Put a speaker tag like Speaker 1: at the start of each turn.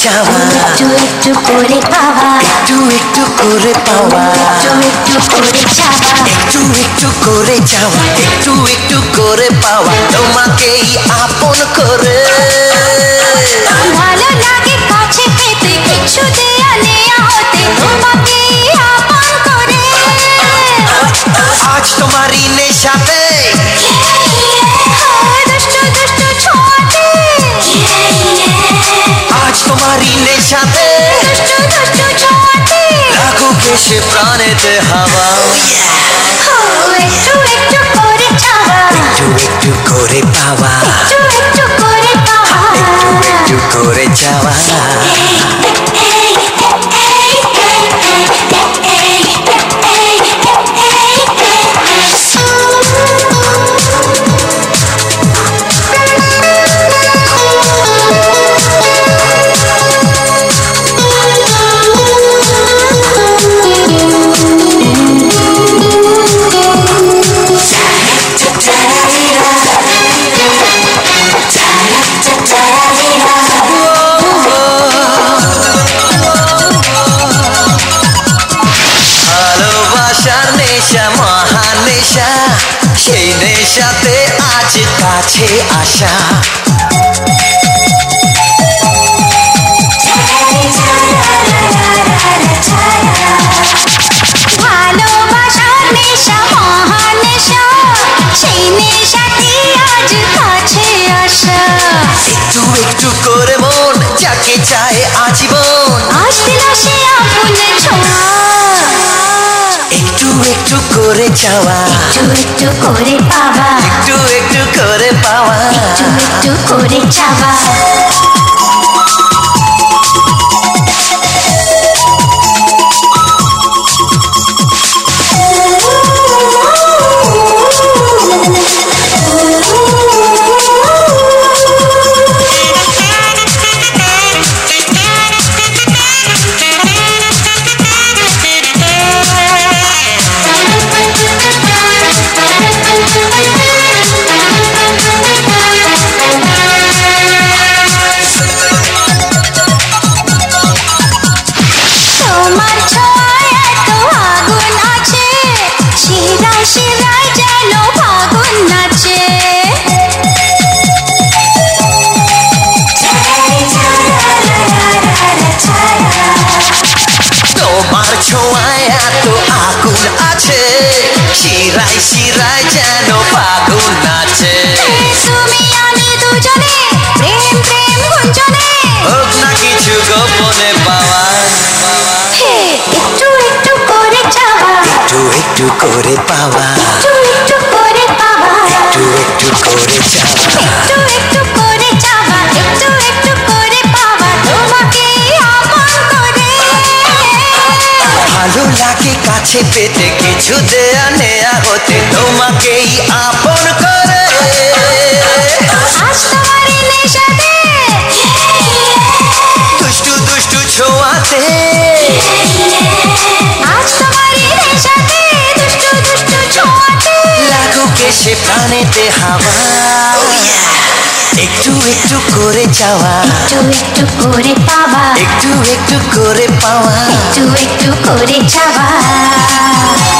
Speaker 1: চাওয়া,
Speaker 2: একটু একটু করে পাওয়া,
Speaker 1: একটু একটু করে পাওয়া,
Speaker 2: একটু একটু করে চাওয়া,
Speaker 1: একটু একটু করে চাওয়া, একটু একটু করে পাওয়া তোমাকেই আপন করে।
Speaker 2: ভালো লাগে কাছে পেতে, কিছু দেয়া নেয়া হতে তোমাকেই আপন করে।
Speaker 1: আজ তোমারই নেশাতে
Speaker 2: দুষ্টু দুষ্টু ছোঁয়াতে,
Speaker 1: আজ তোমারই নেশাতে
Speaker 2: দুষ্টু দুষ্টু ছোঁয়াতে,
Speaker 1: লাগুক এসে প্রাণেতে হাওয়া।
Speaker 2: একটু একটু করে চাওয়া,
Speaker 1: একটু একটু করে পাওয়া,
Speaker 2: একটু একটু করে পাওয়া,
Speaker 1: একটু একটু করে চাওয়া। ভালোবাসার নেশা মহান নেশা, সেই নেশাতে আজ কাছে আসা।
Speaker 2: ভালোবাসার নেশা মহান নেশা, সেই নেশাতে আজ কাছে আসা।
Speaker 1: একটু একটু করে মন যাকে চায় আজীবন,
Speaker 2: আজ দিল সে আপন ছোঁয়া,
Speaker 1: একটু একটু করে চাওয়া,
Speaker 2: একটু একটু করে পাওয়া,
Speaker 1: একটু একটু করে পাওয়া।
Speaker 2: একটু একটু করে চাওয়া। তোমার ছোঁয়ায় এত আগুন আছে, শিরায় শিরায় যেন ফাগুন নাচে।
Speaker 1: তোমার ছোঁয়ায় এত আগুন আছে, শিরায় শিরায় যেন ফাগুন নাচে।
Speaker 2: তুমি আমি দুজনে প্রেম প্রেম গুঞ্জনে,
Speaker 1: হোক না কিছু গোপনে পাওয়া,
Speaker 2: একটু একটু করে চাওয়া,
Speaker 1: একটু একটু করে পাওয়া,
Speaker 2: একটু একটু করে পাওয়া,
Speaker 1: একটু একটু করে চাওয়া।
Speaker 2: একটু একটু করে চাওয়া, একটু একটু করে পাওয়া তোমাকেই আপন করে।
Speaker 1: ভালো লাগে কাছে পেতে, কিছু দেয়া নেয়া হতে তোমাকেই আপন করে।
Speaker 2: আজ তোমারই নেশাতে,
Speaker 1: দুষ্টু দুষ্টু ছোঁয়াতে,
Speaker 2: আজ তোমারই নেশাতে, দুষ্টু দুষ্টু ছোঁয়াতে,
Speaker 1: লাগুক এসে প্রাণেতে হাওয়া। একটু একটু করে চাওয়া,
Speaker 2: একটু একটু করে পাওয়া,
Speaker 1: একটু একটু করে পাওয়া।
Speaker 2: একটু একটু করে চাওয়া।